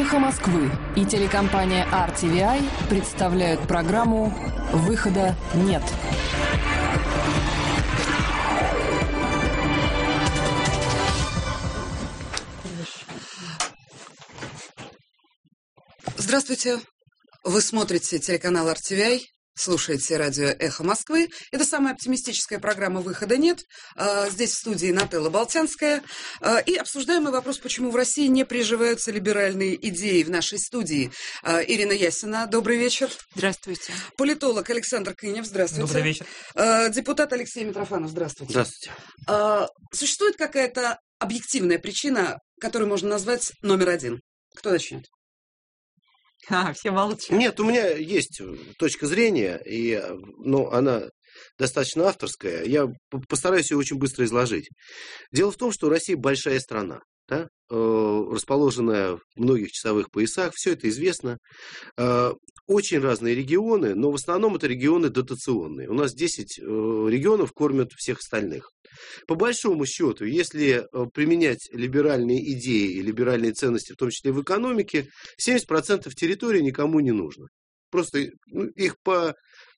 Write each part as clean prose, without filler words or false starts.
«Эхо Москвы» и телекомпания RTVI представляют программу «Выхода нет». Здравствуйте. Вы смотрите телеканал RTVI, слушаете радио «Эхо Москвы». Это самая оптимистическая программа «Выхода нет». Здесь в студии Нателла Болтянская. И обсуждаем мы вопрос, почему в России не приживаются либеральные идеи. В нашей студии Ирина Ясина. Добрый вечер. Здравствуйте. Политолог Александр Кынев. Здравствуйте. Добрый вечер. Депутат Алексей Митрофанов. Здравствуйте. Здравствуйте. Существует какая-то объективная причина, которую можно назвать номер один? Кто начнет? Все молчат. Нет, у меня есть точка зрения, но она достаточно авторская. Я постараюсь ее очень быстро изложить. Дело в том, что Россия большая страна, да? Расположенная в многих часовых поясах, все это известно. Очень разные регионы, но в основном это регионы дотационные. У нас 10 регионов кормят всех остальных. По большому счету, если применять либеральные идеи и либеральные ценности, в том числе в экономике, 70% территории никому не нужно. Просто их по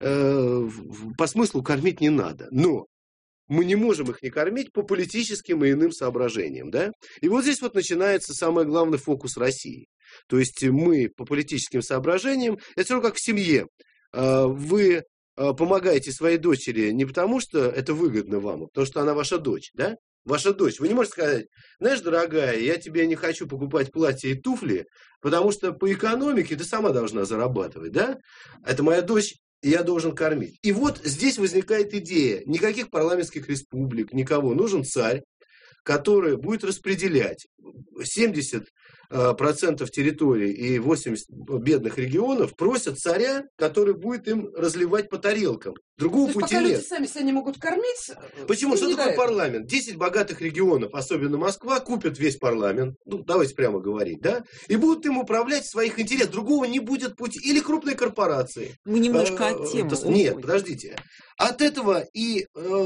смыслу кормить не надо. Но мы не можем их не кормить по политическим и иным соображениям. Да? И вот здесь вот начинается самый главный фокус России. То есть мы по политическим соображениям, это все равно как в семье. Вы помогаете своей дочери не потому, что это выгодно вам, а потому что она ваша дочь, да? Ваша дочь. Вы не можете сказать: знаешь, дорогая, я тебе не хочу покупать платье и туфли, потому что по экономике ты сама должна зарабатывать, да? Это моя дочь, и я должен кормить. И вот здесь возникает идея: никаких парламентских республик, никого. Нужен царь, который будет распределять 70% территории и 80% бедных регионов, просят царя, который будет им разливать по тарелкам. Другого пути пока нет. Люди сами себя не могут кормить. Почему? Что такое парламент? 10 богатых регионов, особенно Москва, купят весь парламент. Ну, давайте прямо говорить, да? И будут им управлять в своих интересах. Другого не будет пути. Или крупные корпорации. Мы немножко от темы. Нет, подождите. От этого и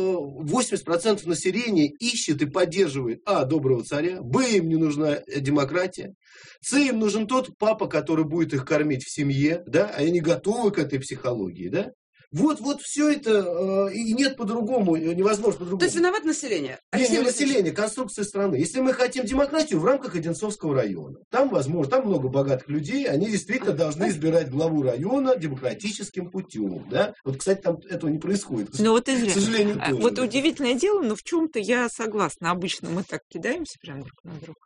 80% населения ищет и поддерживает: а, доброго царя, б, им не нужна демократия, с, им нужен тот папа, который будет их кормить в семье, да, а они готовы к этой психологии, да. Вот все это, и нет по-другому, невозможно по-другому. То есть виноват население? Не население, конструкция страны. Если мы хотим демократию в рамках Одинцовского района, там возможно, там много богатых людей, они действительно должны избирать главу района демократическим путем. Да? Вот, кстати, там этого не происходит. Ну, вот, к сожалению, тоже. Вот удивительное дело, но в чем-то я согласна. Обычно мы так кидаемся прям друг на друга.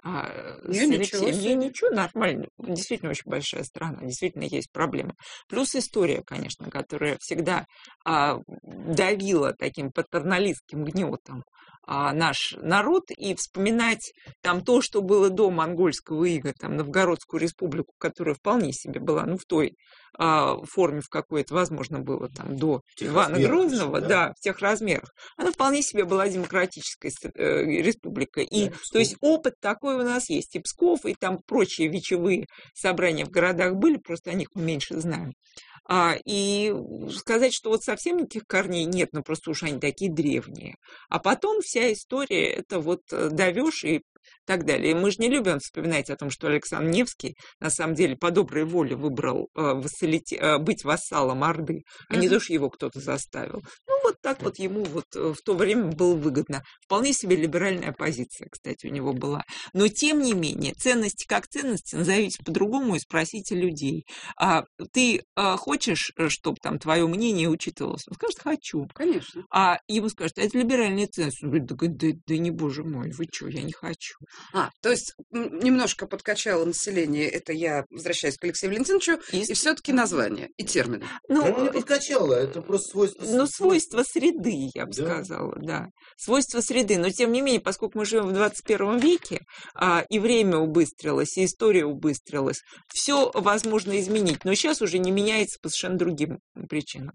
Ничего, нормально. Действительно очень большая страна, действительно есть проблемы. Плюс история, конечно, которая всегда давила таким патерналистским гнетом наш народ, и вспоминать там то, что было до монгольского ига, там Новгородскую республику, которая вполне себе была, в той форме, в какой это возможно было там до Ивана Грозного, да, в тех размерах, она вполне себе была демократической республикой. И, то есть опыт такой у нас есть. И Псков, и там прочие вечевые собрания в городах были, просто о них мы меньше знаем. И сказать, что вот совсем никаких корней нет, просто уж они такие древние. А потом вся история, это вот давёшь и так далее. И мы же не любим вспоминать о том, что Александр Невский на самом деле по доброй воле выбрал быть вассалом Орды, а не то, что его кто-то заставил. Вот так вот ему вот в то время было выгодно. Вполне себе либеральная позиция, кстати, у него была. Но тем не менее, ценности как ценности, назовите по-другому и спросите людей. Ты хочешь, чтобы там твое мнение учитывалось? Он скажет: хочу. Конечно. А ему скажут: это либеральные ценности. Он говорит: да не, боже мой, вы что, я не хочу. То есть немножко подкачало население, это я возвращаюсь к Алексею Валентиновичу, и все-таки название и термины. Не подкачало, это просто свойство. Свойство среды, я бы сказала, да. Свойство среды, но тем не менее, поскольку мы живем в 21 веке, и время убыстрилось, и история убыстрилась, все возможно изменить, но сейчас уже не меняется по совершенно другим причинам.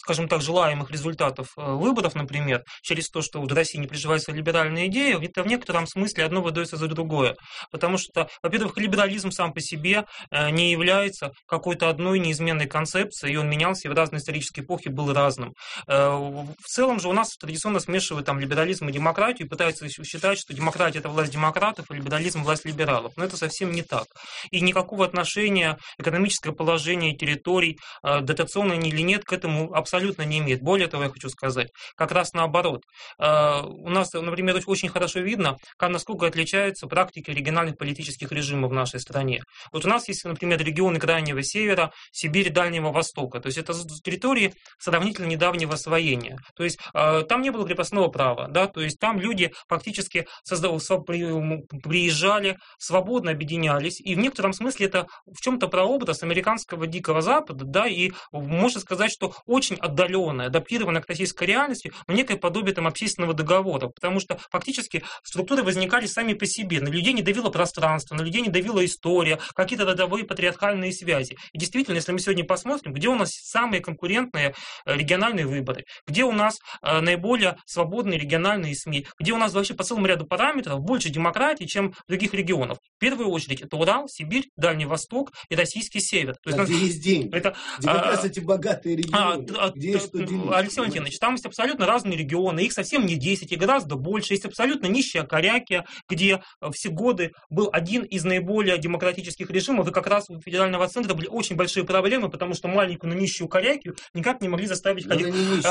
скажем так, желаемых результатов выборов, например, через то, что в России не приживается либеральная идея, это в некотором смысле одно выдается за другое. Потому что, во-первых, либерализм сам по себе не является какой-то одной неизменной концепцией, и он менялся, и в разные исторические эпохи был разным. В целом же у нас традиционно смешивают там либерализм и демократию, и пытаются считать, что демократия – это власть демократов, а либерализм – власть либералов. Но это совсем не так. И никакого отношения экономическое положение территорий, дотационное или нет, к этому абсолютно не имеет. Более того, я хочу сказать, как раз наоборот. У нас, например, очень хорошо видно, насколько отличаются практики региональных политических режимов в нашей стране. Вот у нас есть, например, регионы Крайнего Севера, Сибирь, Дальнего Востока. То есть это территории сравнительно недавнего освоения. То есть там не было крепостного права, да, то есть там люди фактически приезжали, свободно объединялись, и в некотором смысле это в чем-то прообраз американского Дикого Запада, да, и можно сказать, что очень отдаленное, адаптированное к российской реальности, но некое подобие там общественного договора, потому что фактически структуры возникали сами по себе, на людей не давило пространство, на людей не давила история, какие-то родовые патриархальные связи. И действительно, если мы сегодня посмотрим, где у нас самые конкурентные региональные выборы, где у нас наиболее свободные региональные СМИ, где у нас вообще по целому ряду параметров больше демократии, чем в других регионах. В первую очередь это Урал, Сибирь, Дальний Восток и российский север. То есть, где есть деньги? Это, где как раз эти богатые регионы? Где есть что делить? Алексей Валентинович, там есть абсолютно разные регионы, их совсем не 10, и гораздо больше. Есть абсолютно нищая Корякия, где все годы был один из наиболее демократических режимов, и как раз у федерального центра были очень большие проблемы, потому что маленькую, но нищую Корякию никак не могли заставить ходить,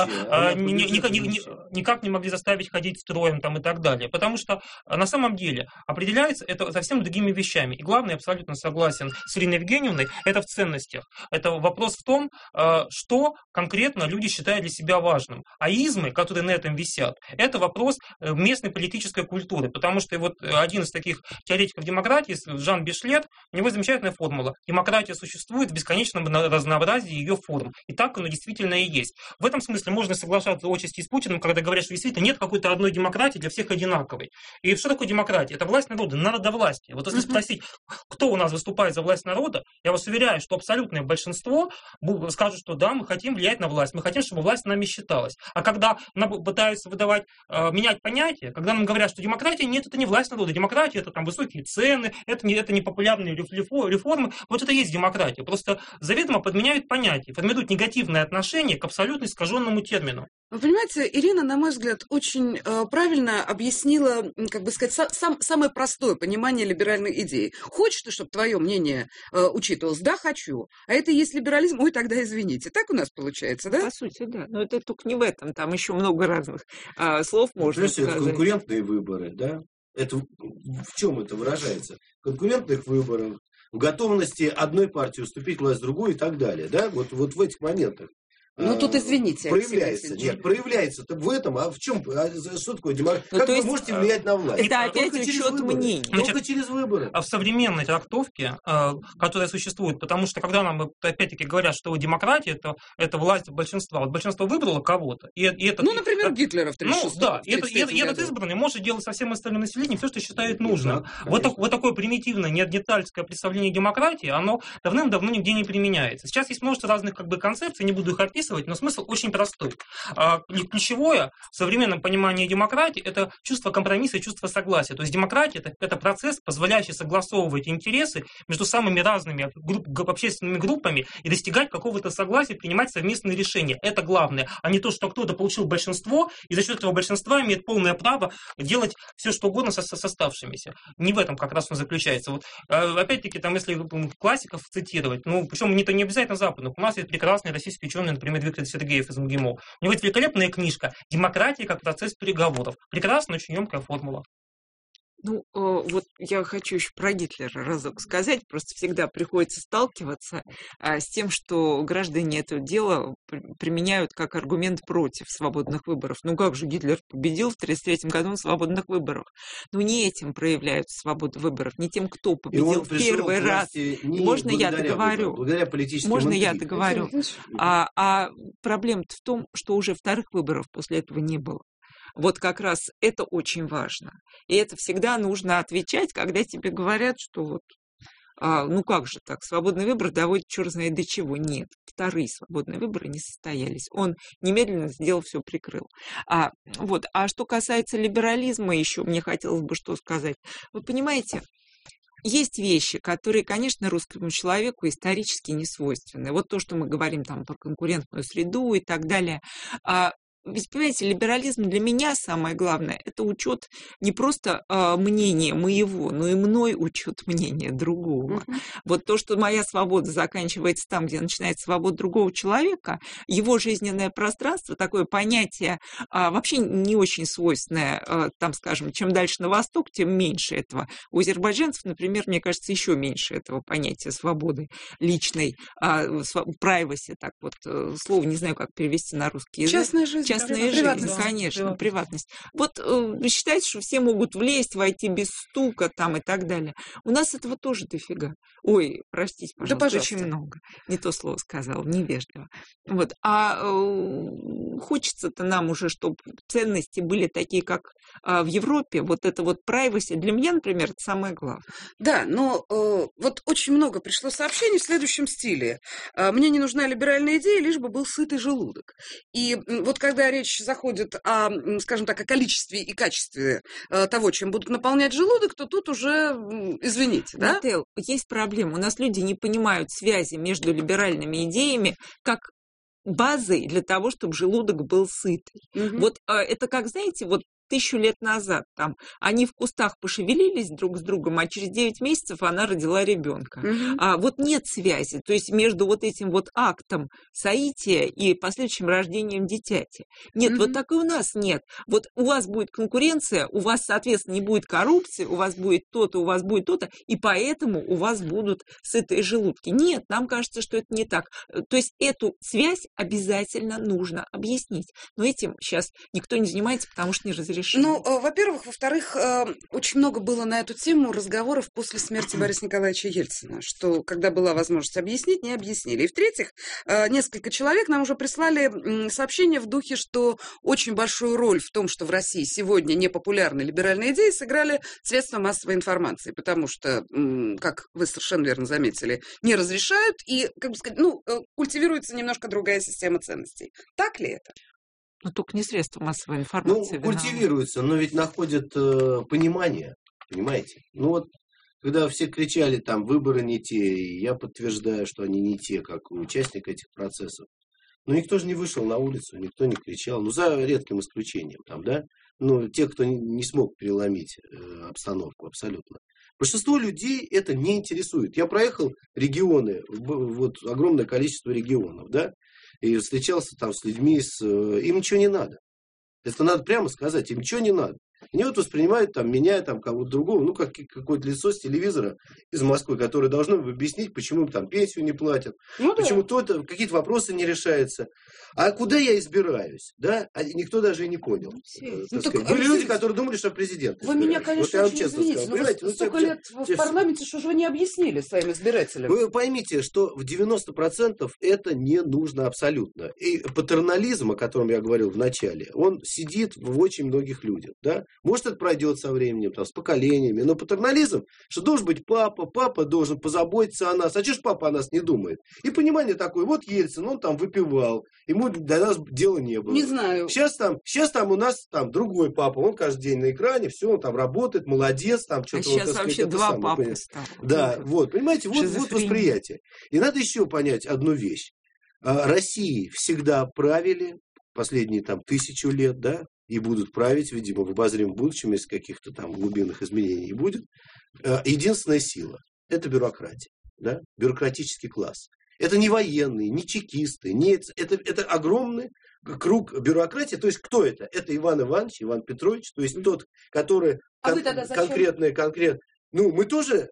никак не могли заставить ходить строем там, и так далее. Потому что на самом деле определяется это совсем другими вещами. И главное, я абсолютно согласен с Ириной Евгеньевной, это в ценностях. Это вопрос в том, что конкретно люди считают для себя важным. А измы, которые на этом висят, это вопрос местной политической культуры. Потому что вот один из таких теоретиков демократии, Жан Бишлет, у него замечательная формула. Демократия существует в бесконечном разнообразии ее форм. И так оно действительно и есть. В этом смысле можно соглашаться отчасти с Путиным, когда говорят, что действительно нет какой-то одной демократии для всех одинаковой. И что такое демократия? Это власть народа, народовластие. Вот если спросить, кто у нас выступает за власть народа, я вас уверяю, что абсолютное большинство скажут, что да, мы хотим влиять на власть, мы хотим, чтобы власть нами считалась. А когда нам пытаются выдавать, менять понятия, когда нам говорят, что демократия, нет, это не власть народа, демократия это там высокие цены, это не популярные реформы, вот это и есть демократия. Просто заведомо подменяют понятия, формируют негативное отношение к абсолютно искаженному термину. Вы понимаете, Ирина, на мой взгляд, очень правильно объяснила, как бы сказать, самое простое понимание либеральной идеи. Хочешь ты, чтобы твое мнение учитывалось? Да, хочу. А это и есть либерализм? Ой, тогда извините. Так у нас получается, да? По сути, да. Но это только не в этом. Там еще много разных слов можно сказать. Это конкурентные выборы, да? Это в чем это выражается? В конкурентных выборах, в готовности одной партии уступить власть другой и так далее, да? Вот в этих моментах. Ну, тут извините. Проявляется в этом, а в чем, что такое демократия? Как вы можете влиять на власть? Это опять учет мнений. Только через выборы. А в современной трактовке, которая существует, потому что когда нам опять-таки говорят, что демократия это власть большинства, вот большинство выбрало кого-то. Например, Гитлера в 1936 Ну, да, и этот избранный может делать со всем остальным населением все, что считает нужным. Вот такое примитивное, неандертальское представление демократии, оно давным-давно нигде не применяется. Сейчас есть множество разных концепций, не буду их описывать, но смысл очень простой. Ключевое в современном понимании демократии – это чувство компромисса и чувство согласия. То есть демократия – это процесс, позволяющий согласовывать интересы между самыми разными общественными группами и достигать какого-то согласия, принимать совместные решения. Это главное, а не то, что кто-то получил большинство, и за счет этого большинства имеет полное право делать все, что угодно с оставшимися. Не в этом как раз он заключается. Вот, опять-таки, если классиков цитировать, причем не обязательно западных, у нас есть прекрасный российский ученый, например, Виктор Сергеев из МГИМО. У него есть великолепная книжка «Демократия как процесс переговоров». Прекрасная, очень емкая формула. Вот я хочу еще про Гитлера разок сказать. Просто всегда приходится сталкиваться с тем, что граждане это дело применяют как аргумент против свободных выборов. Как же Гитлер победил в 1933 году на свободных выборах? Не этим проявляются свободы выборов, не тем, кто победил в первый раз. Можно я договорю? Благодаря политическим Можно я договорю? А проблема-то в том, что уже вторых выборов после этого не было. Вот как раз это очень важно. И это всегда нужно отвечать, когда тебе говорят, что как же так, свободный выбор доводит черт знает до чего. Нет. вторые свободные выборы не состоялись. Он немедленно сделал все, прикрыл. А что касается либерализма еще, мне хотелось бы что сказать. Вы понимаете, есть вещи, которые, конечно, русскому человеку исторически не свойственны. Вот то, что мы говорим там про конкурентную среду и так далее. Ведь, понимаете, либерализм для меня самое главное – это учет не просто мнения моего, но и мной учет мнения другого. Вот то, что моя свобода заканчивается там, где начинается свобода другого человека, его жизненное пространство, такое понятие вообще не очень свойственное, там, скажем, чем дальше на восток, тем меньше этого. У азербайджанцев, например, мне кажется, еще меньше этого понятия свободы личной, privacy, так вот, слово не знаю, как перевести на русский язык. Частная жизнь. Частная жизнь, конечно, приватность. Вот считается, что все могут влезть, войти без стука там и так далее. У нас этого тоже дофига. Ой, простите, пожалуйста, очень много. Не то слово сказала, невежливо. Вот. Хочется-то нам уже, чтобы ценности были такие, как в Европе. Вот это вот privacy для меня, например, это самое главное. Да, но вот очень много пришло сообщений в следующем стиле. Мне не нужна либеральная идея, лишь бы был сытый желудок. И вот когда речь заходит о, скажем так, о количестве и качестве того, чем будут наполнять желудок, то тут уже, извините, да? Нателл, есть проблема. У нас люди не понимают связи между либеральными идеями как базой для того, чтобы желудок был сытый. Вот это как, знаете, вот 1000 лет назад там они в кустах пошевелились друг с другом, а через 9 месяцев она родила ребенка. Вот нет связи, то есть между вот этим вот актом соития и последующим рождением дитяти. Нет, вот так и у нас нет. Вот у вас будет конкуренция, у вас, соответственно, не будет коррупции, у вас будет то-то, у вас будет то-то, и поэтому у вас будут сытые желудки. Нет, нам кажется, что это не так. То есть эту связь обязательно нужно объяснить. Но этим сейчас никто не занимается, потому что не разрешено. Ну, во-первых. Во-вторых, очень много было на эту тему разговоров после смерти Бориса Николаевича Ельцина, что, когда была возможность объяснить, не объяснили. И в-третьих, несколько человек нам уже прислали сообщение в духе, что очень большую роль в том, что в России сегодня непопулярны либеральные идеи, сыграли средства массовой информации, потому что, как вы совершенно верно заметили, не разрешают и, как бы сказать, культивируется немножко другая система ценностей. Так ли это? Но только не средства массовой информации. Культивируются, но ведь находят понимание, понимаете? Ну вот, когда все кричали, там, выборы не те, и я подтверждаю, что они не те, как участник этих процессов. Но никто же не вышел на улицу, никто не кричал, за редким исключением, там, да? Те, кто не смог переломить обстановку абсолютно. Большинство людей это не интересует. Я проехал регионы, вот огромное количество регионов, да? И встречался там с людьми, им ничего не надо. Это надо прямо сказать, им ничего не надо. Они вот воспринимают там, меня, там, кого-то другого, как какое-то лицо с телевизора из Москвы, которое должно объяснить, почему им там пенсию не платят, почему то-то, какие-то вопросы не решаются. А куда я избираюсь? Да? Никто даже и не понял. Были люди, которые думали, что президент. Вы меня, конечно, вот очень извините, но вы столько лет в парламенте, что же вы не объяснили своим избирателям? Вы поймите, что в 90% это не нужно абсолютно. И патернализм, о котором я говорил в начале, он сидит в очень многих людях. Да? Может, это пройдет со временем, там, с поколениями, но патернализм, что должен быть папа должен позаботиться о нас. А что ж папа о нас не думает? И понимание такое, вот Ельцин, он там выпивал, ему до нас дела не было. Не знаю. Сейчас там у нас там другой папа, он каждый день на экране, все, он там работает, молодец, там что-то. А сейчас вот, вообще два папы стало. Да, вот, понимаете, вот восприятие. И надо еще понять одну вещь. России всегда правили последние там 1000 лет, да, и будут править, видимо, в обозримом будущем, если каких-то там глубинных изменений не будет. Единственная сила – это бюрократия, да? Бюрократический класс. Это не военные, не чекисты, это огромный круг бюрократии. То есть, кто это? Это Иван Иванович, Иван Петрович, то есть тот, который конкретно. Мы тоже,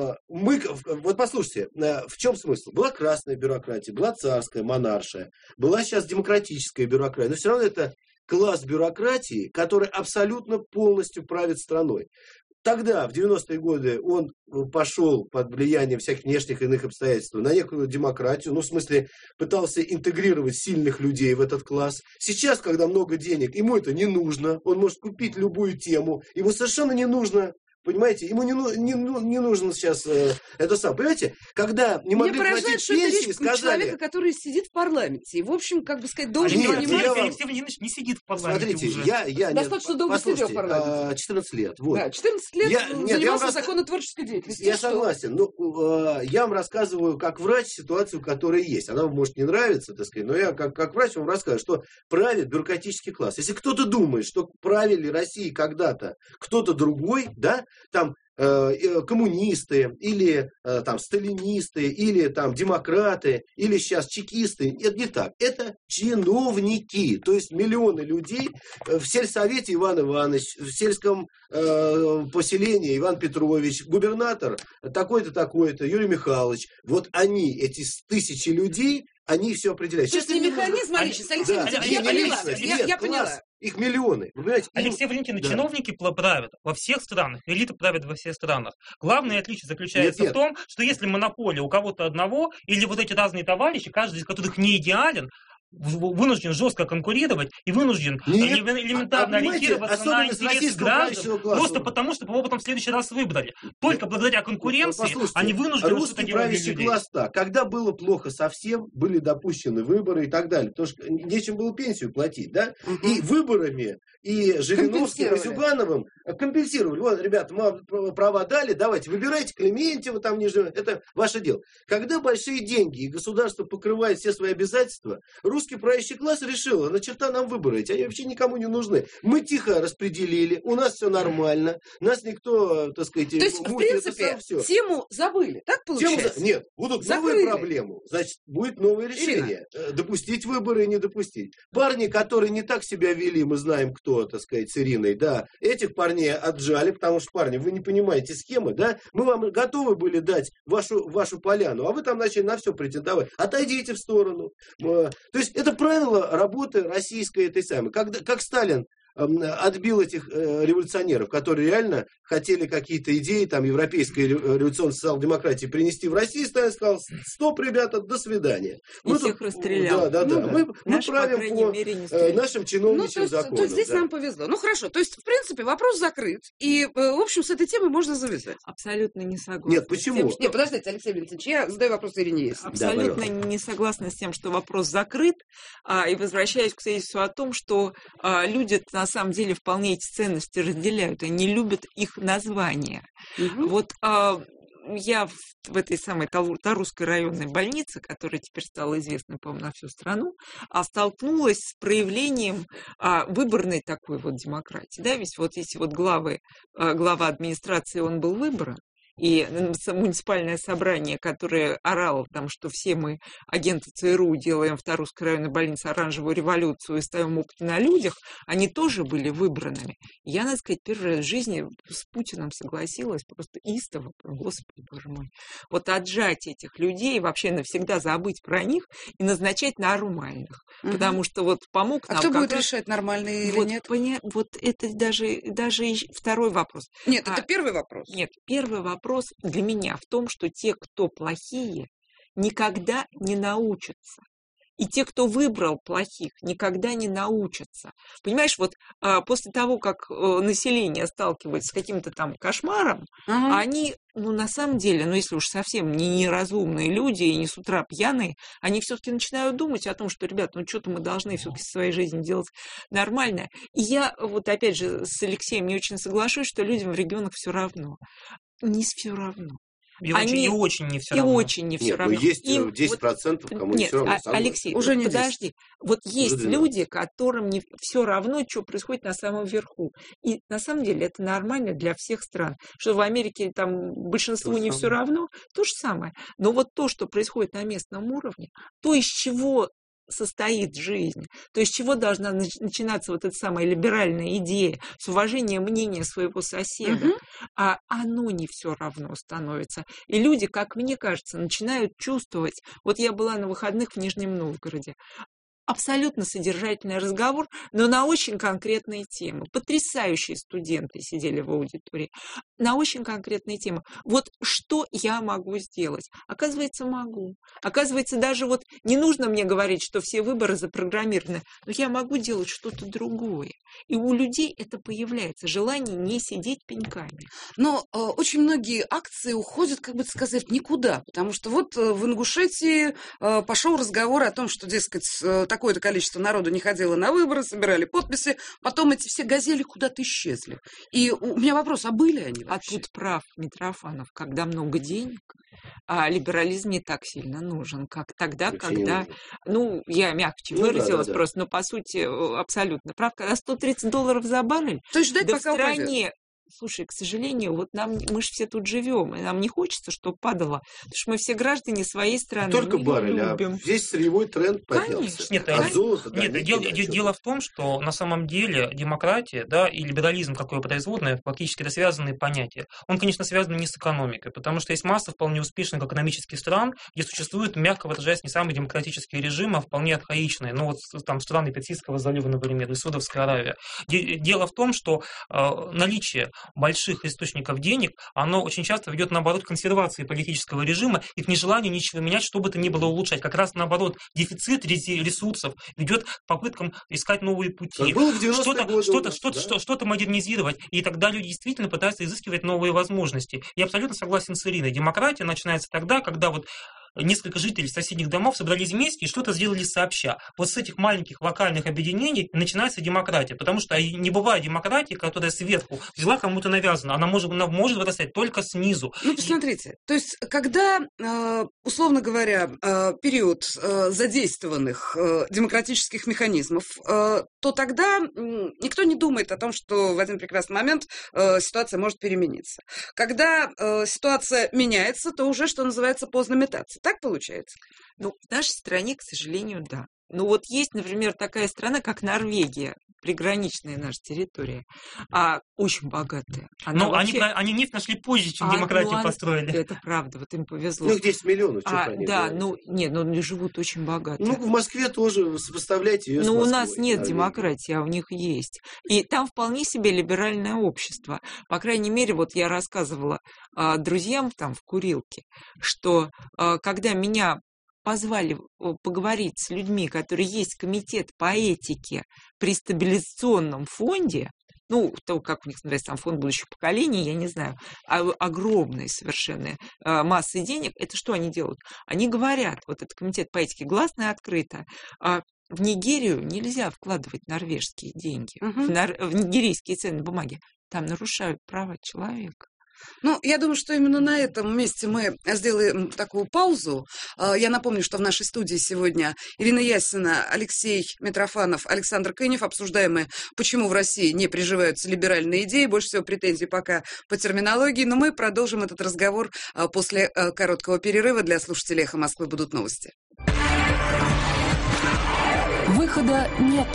вот послушайте, в чем смысл? Была красная бюрократия, была царская, монаршая, была сейчас демократическая бюрократия, но все равно это класс бюрократии, который абсолютно полностью правит страной. Тогда, в 90-е годы, он пошел под влиянием всяких внешних и иных обстоятельств на некую демократию, в смысле, пытался интегрировать сильных людей в этот класс. Сейчас, когда много денег, ему это не нужно, он может купить любую тему, ему совершенно не нужно Понимаете, ему не нужно сейчас это самое. Понимаете, когда не могли платить пенсии, сказали... человека, который сидит в парламенте. И, в общем, как бы сказать, должен понимать... Алексей Владимирович не сидит в парламенте. Смотрите, уже. я достаточно долго сидел в парламенте. 14 лет. Вот. Да, 14 лет занимался законотворческой деятельностью. Я согласен. Но я вам рассказываю, как врач, ситуацию, которая есть. Она вам может не нравиться, так сказать, но я как врач вам рассказываю, что правит бюрократический класс. Если кто-то думает, что правили Россией когда-то кто-то другой, да, там коммунисты, или там сталинисты, или там демократы, или сейчас чекисты. Это не так. Это чиновники. То есть миллионы людей в сельсовете Иван Иванович, в сельском поселении Иван Петрович, губернатор такой-то, такой-то, Юрий Михайлович. Вот они, эти тысячи людей, они все определяют. Сейчас не механизм, Алексей Валентинович, я поняла. Их миллионы. Вы понимаете? Алексей Валентинович, чиновники правят во всех странах, элита правит во всех странах. Главное отличие заключается в том, что если монополия у кого-то одного, или вот эти разные товарищи, каждый из которых не идеален, вынужден жестко конкурировать и вынужден элементарно ориентироваться на интересы граждан, просто потому, чтобы его потом в следующий раз выбрали. Только благодаря конкуренции они вынуждены что-то делать. Правящий класс, да, когда было плохо совсем, были допущены выборы и так далее, потому что нечем было пенсию платить, да, и выборами, и Жириновским, и Зюгановым компенсировали. Вот, ребята, мы права дали, давайте, выбирайте Клементьева, там ниже, это ваше дело. Когда большие деньги и государство покрывает все свои обязательства, русский правящий класс решил, на черта нам выборы эти, они вообще никому не нужны. Мы тихо распределили, у нас все нормально, нас никто, так сказать, то есть, в принципе, тему забыли, так получается? Нет, будут новые проблемы, значит, будет новое решение. Ирина. Допустить выборы и не допустить. Парни, которые не так себя вели, мы знаем, кто, так сказать, с Ириной, да, этих парней отжали, потому что, парни, вы не понимаете схемы, да, мы вам готовы были дать вашу поляну, а вы там начали на все претендовать. Отойдите в сторону. То есть, это правило работы российской этой самой. Как Сталин отбил этих революционеров, которые реально хотели какие-то идеи там европейской революционной социал-демократии принести в Россию, Сталин сказал: стоп, ребята, до свидания. Мы всех расстрелял. Да. Мы правим по нашим чиновничьим законам. То есть здесь нам повезло. Ну хорошо, то есть в принципе вопрос закрыт, и в общем с этой темой можно завязать. Абсолютно не согласна. Нет, почему? Нет, подождите, Алексей Валентинович, я задаю вопрос Ирине. Абсолютно не согласна с тем, что вопрос закрыт, и возвращаюсь к тезису о том, что люди на самом деле вполне эти ценности разделяют, они любят их названия. Вот я в этой самой Тарусской районной больнице, которая теперь стала известной, по-моему, на всю страну, столкнулась с проявлением выборной такой вот демократии. Да, ведь вот эти вот глава администрации, он был выбран. И муниципальное собрание, которое орало, там, что все мы, агенты ЦРУ, делаем в Тарусской районной больнице оранжевую революцию и ставим опыт на людях, они тоже были выбранными. Я, надо сказать, первый раз в жизни с Путиным согласилась просто истово, господи, боже мой. Вот отжать этих людей, вообще навсегда забыть про них и назначать нормальных. Потому что вот помог нам... А кто будет решать, нормальные или нет? Вот это даже второй вопрос. Нет, это первый вопрос. Нет, первый вопрос для меня в том, что те, кто плохие, никогда не научатся. И те, кто выбрал плохих, никогда не научатся. Понимаешь, вот после того, как население сталкивается с каким-то там кошмаром, они, на самом деле, если уж совсем не неразумные люди и не с утра пьяные, они все-таки начинают думать о том, что, ребят, что-то мы должны все-таки в своей жизни делать нормально. И я вот опять же с Алексеем не очень соглашусь, что людям в регионах все равно. Не все равно. И очень не все равно. И очень не все равно. Есть 10%, кому не все равно. Алексей, уже не подожди. Вот есть люди, которым не все равно, что происходит на самом верху. И на самом деле это нормально для всех стран. Что в Америке там большинству не все равно, то же самое. Но вот то, что происходит на местном уровне, то, из чего состоит жизнь, то есть с чего должна начинаться вот эта самая либеральная идея, с уважением мнения своего соседа, а оно не все равно становится. И люди, как мне кажется, начинают чувствовать. Вот я была на выходных в Нижнем Новгороде. абсолютно содержательный разговор, но на очень конкретные темы. Потрясающие студенты сидели в аудитории. На очень конкретные темы. Вот что я могу сделать? Оказывается, могу. Оказывается, даже вот не нужно мне говорить, что все выборы запрограммированы, но я могу делать что-то другое. И у людей это появляется, желание не сидеть пеньками. Но очень многие акции уходят, как бы сказать, никуда, потому что вот в Ингушетии пошел разговор о том, что, дескать, такое-то количество народу не ходило на выборы, собирали подписи, потом эти все газели куда-то исчезли. И у меня вопрос, а были они вообще? А тут прав Митрофанов, когда много денег, а либерализм не так сильно нужен, как тогда, Вообще когда, ну, я мягче выразилась просто, но по сути абсолютно прав, когда $130 за баррель, То есть ждать, да в пока упадет. стране. Слушай, к сожалению, вот мы же все тут живем, и нам не хочется, чтобы падало, потому что мы все граждане своей страны. Только мы баррель, любим. а здесь сырьевой тренд поднялся. Конечно. Нет, От золота до Нет, никеля, дело в том, что на самом деле демократия, да, и либерализм, как его производное, фактически это связанные понятия. Он, конечно, связан не с экономикой, потому что есть масса вполне успешных экономических стран, где существуют, мягко выражаясь, не самые демократические режимы, а вполне архаичные. Ну вот там страны Персидского залива, например, и Саудовская Аравия. Дело в том, что наличие больших источников денег, оно очень часто ведет, наоборот, к консервации политического режима и к нежеланию ничего менять, что бы то ни было улучшать. Как раз, наоборот, дефицит ресурсов ведет к попыткам искать новые пути, что-то модернизировать. И тогда люди действительно пытаются изыскивать новые возможности. Я абсолютно согласен с Ириной. Демократия начинается тогда, когда вот несколько жителей соседних домов собрались вместе и что-то сделали сообща. Вот с этих маленьких локальных объединений начинается демократия, потому что не бывает демократии, которая сверху взяла, кому-то навязана. Она может вырастать только снизу. Ну, посмотрите, то есть, когда, условно говоря, период задействованных демократических механизмов, то тогда никто не думает о том, что в один прекрасный момент ситуация может перемениться. Когда ситуация меняется, то уже, что называется, поздно метаться. Так получается? Ну, в нашей стране, к сожалению, да. Ну, вот есть, например, такая страна, как Норвегия, приграничная наша территория, очень богатая. Но вообще... они нефть нашли позже, чем демократию построили. Это правда, вот им повезло. Ну, 10 миллионов, что они да, говорят. они живут очень богато. Ну, в Москве тоже, сопоставляйте ее с Москвой. Москвой. У нас нет демократии, а у них есть. И там вполне себе либеральное общество. По крайней мере, вот я рассказывала друзьям там в курилке, что когда меня позвали поговорить с людьми, которые есть комитет по этике при стабилизационном фонде, ну, то, как у них называется, там фонд будущих поколений, я не знаю, огромной совершенно массы денег, это что они делают? Они говорят, вот этот комитет по этике гласно и открыто, в Нигерию нельзя вкладывать норвежские деньги, в нигерийские ценные бумаги, там нарушают права человека. Ну, я думаю, что именно на этом месте мы сделаем такую паузу. Я напомню, что в нашей студии сегодня Ирина Ясина, Алексей Митрофанов, Александр Кынев. Обсуждаем мы, почему в России не приживаются либеральные идеи. Больше всего претензий пока по терминологии. Но мы продолжим этот разговор после короткого перерыва. Для слушателей «Эхо Москвы» будут новости. Выхода нет.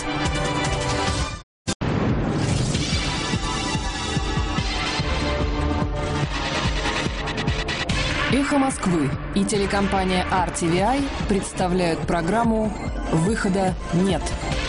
«Эхо Москвы» и телекомпания RTVI представляют программу «Выхода нет».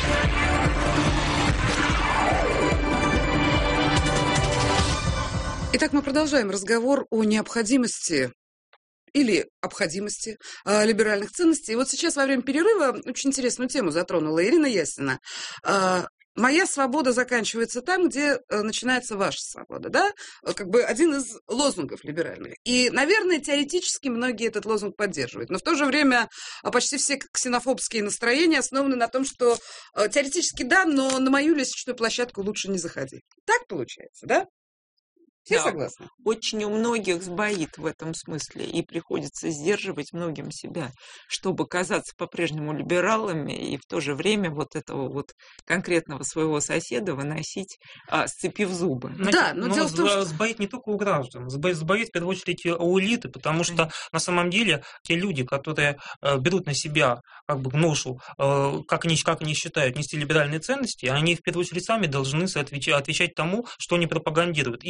Итак, мы продолжаем разговор о необходимости или обходимости либеральных ценностей. И вот сейчас во время перерыва очень интересную тему затронула Ирина Ясина. «Моя свобода заканчивается там, где начинается ваша свобода», да? Как бы один из лозунгов либеральных. И, наверное, теоретически многие этот лозунг поддерживают. Но в то же время почти все ксенофобские настроения основаны на том, что теоретически да, но на мою лестничную площадку лучше не заходить. Так получается, да? Все согласны? Очень у многих сбоит в этом смысле, и приходится сдерживать многим себя, чтобы казаться по-прежнему либералами и в то же время вот этого вот конкретного своего соседа выносить, сцепив зубы. Да, но дело в том, что... Сбоит не только у граждан, сбоит в первую очередь у элиты, потому что на самом деле те люди, которые берут на себя как бы ношу, как они считают, нести либеральные ценности, они в первую очередь сами должны отвечать тому, что они пропагандируют. И вот на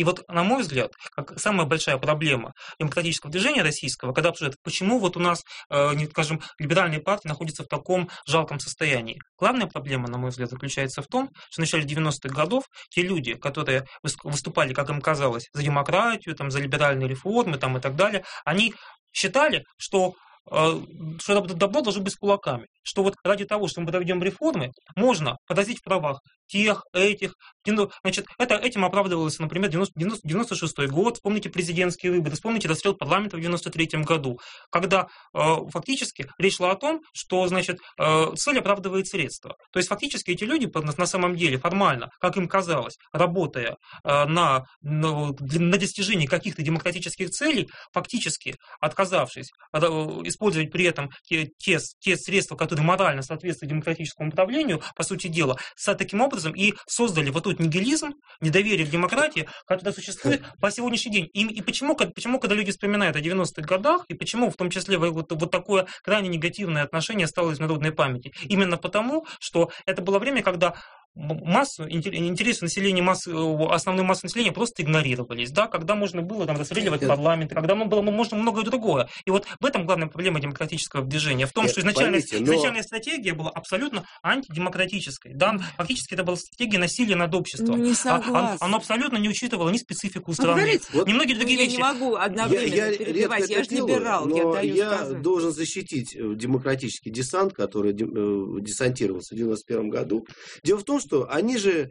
на мой взгляд, как самая большая проблема демократического движения российского, когда обсуждают, почему вот у нас, скажем, либеральные партии находятся в таком жалком состоянии. Главная проблема, на мой взгляд, заключается в том, что в начале 90-х годов те люди, которые выступали, как им казалось, за демократию, там, за либеральные реформы там, и так далее, они считали, что это добро должно быть с кулаками. Что вот ради того, что мы проведем реформы, можно подразить в правах тех, этих. Значит, этим оправдывался, например, 96-й год, вспомните президентские выборы, вспомните расстрел парламента в 93-м году, когда фактически речь шла о том, что, значит, цель оправдывает средства. То есть фактически эти люди на самом деле формально, как им казалось, работая на достижении каких-то демократических целей, фактически отказавшись использовать при этом те средства, которые морально соответствуют демократическому управлению, по сути дела, таким образом и создали вот тот нигилизм, недоверие к демократии, который существует по сегодняшний день. И почему, когда люди вспоминают о 90-х годах, и почему в том числе вот такое крайне негативное отношение осталось в народной памяти? Именно потому, что это было время, когда интересы населения, основной массы населения просто игнорировались, да, когда можно было там расстреливать парламенты, когда было можно многое другое. И вот в этом главная проблема демократического движения, в том, что изначальная стратегия была абсолютно антидемократической, да, фактически это была стратегия насилия над обществом. Не согласна. Оно абсолютно не учитывало ни специфику страны, ни многие другие вещи. Я не могу одновременно перебивать, я же либерал, я должен защитить демократический десант, который десантировался в 91 году. Дело в том, что они же,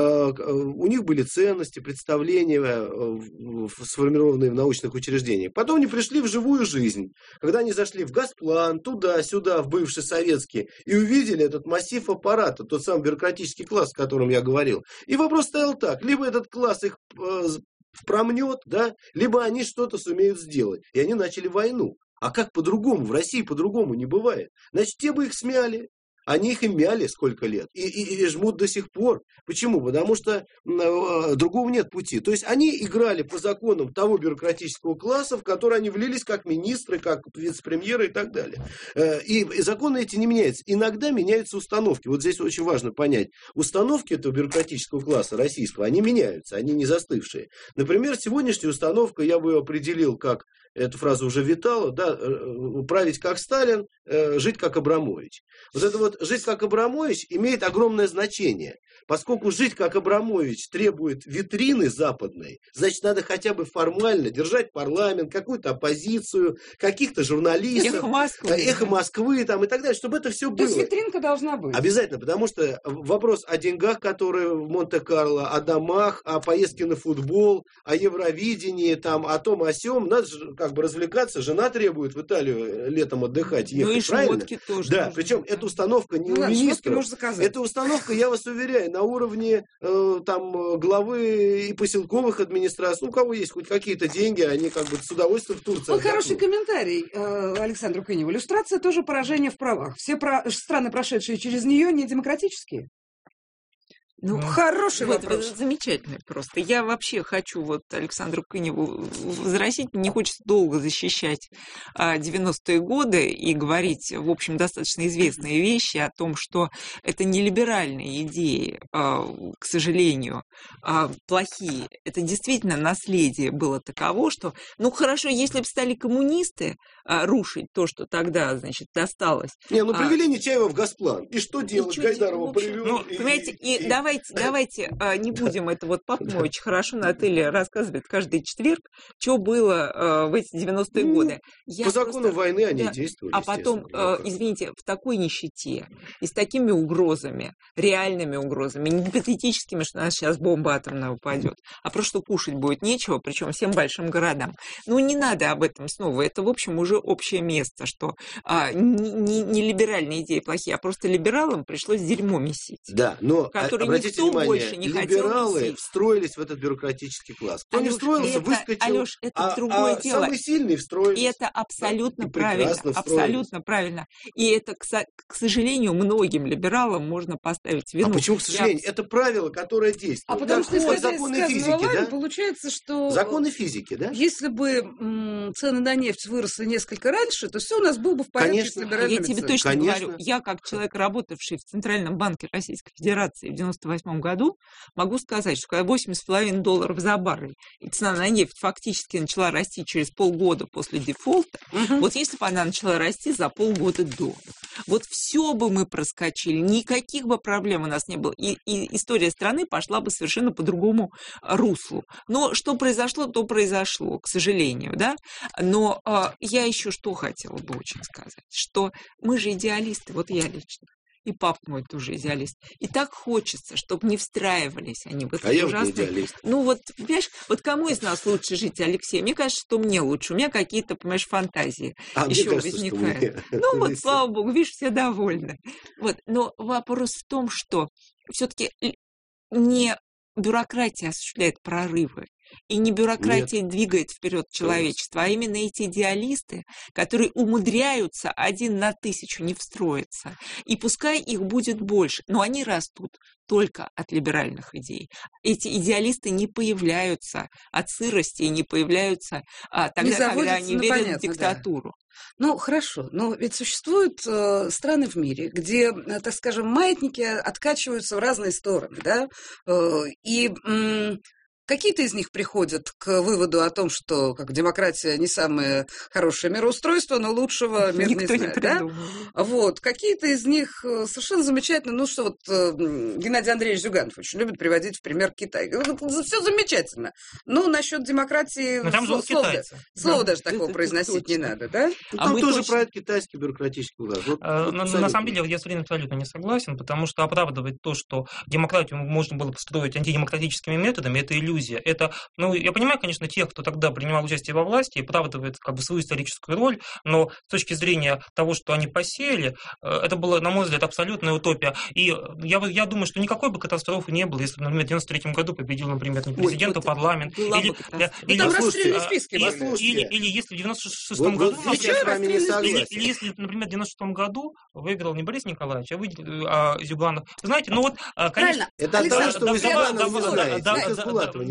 у них были ценности, представления, сформированные в научных учреждениях. Потом они пришли в живую жизнь, когда они зашли в Госплан, туда-сюда, в бывший советский, и увидели этот массив аппарата, тот самый бюрократический класс, о котором я говорил. И вопрос стоял так: либо этот класс их промнет, да, либо они что-то сумеют сделать. И они начали войну. А как по-другому? В России по-другому не бывает. Значит, те бы их смяли. Они их и мяли сколько лет. И жмут до сих пор. Почему? Потому что другого нет пути. То есть они играли по законам того бюрократического класса, в который они влились как министры, как вице-премьеры и так далее. И законы эти не меняются. Иногда меняются установки. Вот здесь очень важно понять. Установки этого бюрократического класса российского, они меняются, они не застывшие. Например, сегодняшняя установка, я бы ее определил как, эта фраза уже витала, да, править как Сталин, жить как Абрамович. Вот это вот жить как Абрамович имеет огромное значение. Поскольку жить как Абрамович требует витрины западной, значит, надо хотя бы формально держать парламент, какую-то оппозицию, каких-то журналистов, эхо Москвы там, и так далее, чтобы это все было. То есть витринка должна быть. Обязательно, потому что вопрос о деньгах, которые в Монте-Карло, о домах, о поездке на футбол, о Евровидении, там, о том, о сём, надо же как бы развлекаться. Жена требует в Италию летом отдыхать, ехать, и правильно? Тоже да, причем эта установка не у министров. Эта установка, я вас уверяю, на уровне там главы и поселковых администраций. У кого есть хоть какие-то деньги, они как бы с удовольствием в Турции. Вот хороший комментарий Александру Кыневу. Иллюстрация тоже поражение в правах. Все страны, прошедшие через нее, не демократические? Ну, хороший вопрос. Замечательный просто. Я вообще хочу вот Александру Кыневу возразить. Не хочется долго защищать 90-е годы и говорить, в общем, достаточно известные вещи о том, что это не либеральные идеи, к сожалению, плохие. Это действительно наследие было таково, что, ну, хорошо, если бы стали коммунисты рушить то, что тогда, значит, досталось. Не, ну, привели Нечаева в Госплан. И что делать? Гайдарова привел. Понимаете, и давайте не будем это вот папа очень хорошо на отеле рассказывает каждый четверг, что было в эти 90-е годы. По закону войны они действовали. А потом, извините, в такой нищете и с такими угрозами, реальными угрозами, не гипотетическими, что у нас сейчас бомба атомная упадет, а просто что кушать будет нечего, причем всем большим городам. Ну, не надо об этом снова. Это, в общем, уже общее место, что не либеральные идеи плохие, а просто либералам пришлось дерьмо месить. Да, но обратите внимание, либералы встроились в этот бюрократический класс. Кто не встроился, выскочил. Алёш, это другое дело. Самые сильные встроились. И это абсолютно правильно. Абсолютно правильно. И это, к сожалению, многим либералам можно поставить вину. А почему, к сожалению? Это правило, которое действует. А потому что, законы физики, да? Получается, что... Законы физики, да? Если бы цены на нефть выросли несколько раньше, то все у нас было бы в порядке с либеральными ценами. Я тебе точно говорю. Я, как человек, работавший в Центральном банке Российской Федерации в 98 1998 году, могу сказать, что когда $8,5 за баррель, и цена на нефть фактически начала расти через полгода после дефолта, вот если бы она начала расти за полгода до, вот все бы мы проскочили, никаких бы проблем у нас не было, и история страны пошла бы совершенно по другому руслу. Но что произошло, то произошло, к сожалению, да. Но я еще что хотела бы очень сказать, что мы же идеалисты, вот я лично. И папа мой тоже идеалист. И так хочется, чтобы не встраивались они в это ужасное. Я вот не идеалист. Ну вот, понимаешь, вот кому из нас лучше жить, Алексей? Мне кажется, что мне лучше. У меня какие-то, понимаешь, фантазии еще возникают. Ну вот, слава богу, видишь, все довольны. Вот. Но вопрос в том, что все-таки не бюрократия осуществляет прорывы. И не бюрократия двигает вперед человечество, а именно эти идеалисты, которые умудряются 1 на 1000 не встроиться. И пускай их будет больше, но они растут только от либеральных идей. Эти идеалисты не появляются от сырости и не появляются тогда, когда они верят в диктатуру. Да. Ну, хорошо, но ведь существуют страны в мире, где, так скажем, маятники откачиваются в разные стороны, да, и какие-то из них приходят к выводу о том, что как демократия не самое хорошее мироустройство, но лучшего мир не знает. Да? Вот. Какие-то из них совершенно замечательно. Ну, что вот Геннадий Андреевич Зюганов очень любит приводить в пример Китай. Все замечательно. Но насчет демократии слова даже такого произносить не надо, да? Там тоже про этот китайский бюрократический угар. На самом деле, я с Риной абсолютно не согласен, потому что оправдывать то, что демократию можно было построить антидемократическими методами, это иллюзия. Это, ну, я понимаю, конечно, тех, кто тогда принимал участие во власти и оправдывает как бы свою историческую роль, но с точки зрения того, что они посеяли, это было, на мой взгляд, абсолютная утопия. И я думаю, что никакой бы катастрофы не было, если, например, в 1993 году победил, например, не президент, а парламент. Или если в 96 году... Или если, например, в 96 году выиграл не Борис Николаевич, а Зюганов. Вы знаете, ну вот... Правильно. Это от того, что вы Зюганова не знаете.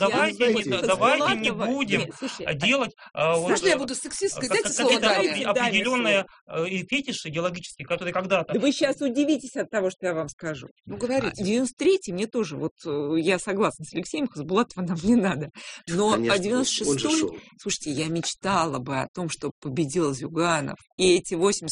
Давайте не будем делать Можно я буду сексисткой? Дайте слово далее. определенные фетиши идеологические, которые когда-то... Да вы сейчас удивитесь от того, что я вам скажу. Ну, говорите. 93-й мне тоже, вот я согласна с Алексеем Хасбулатовым, нам не надо. Но 96-й, слушайте, я мечтала бы о том, чтобы победил Зюганов. И эти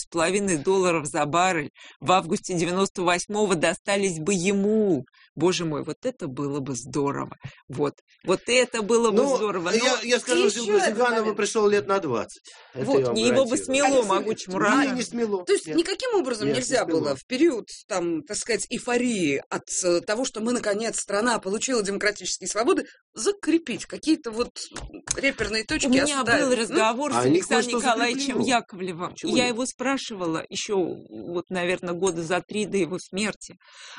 $8,5 за баррель в августе 98-го достались бы ему. Боже мой, вот это было бы здорово. Вот это было бы здорово. Я скажу, Зюганова пришел лет на 20. Вот, его бы смело могучему рано. Не смело. То есть никаким образом нельзя было в период, там, так сказать, эйфории от того, что мы, наконец, страна получила демократические свободы, закрепить какие-то вот реперные точки. У меня был разговор с Александром Николаевичем Яковлевым. Я его спрашивала еще, вот, наверное, года за 3 до его смерти,